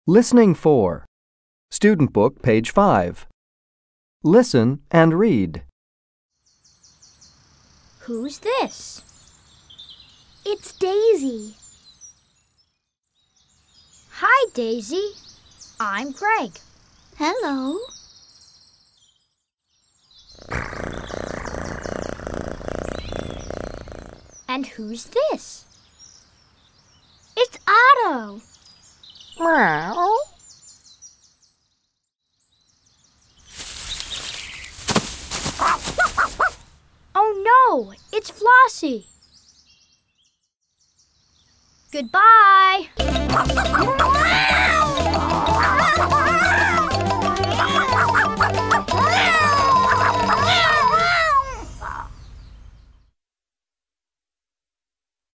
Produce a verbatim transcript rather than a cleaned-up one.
Listening four. Student Book, page five. Listen and read. Who's this? It's Daisy. Hi, Daisy. I'm Greg. Hello. And who's this? It's Otto. Meow. Oh no, it's Flossie. Goodbye.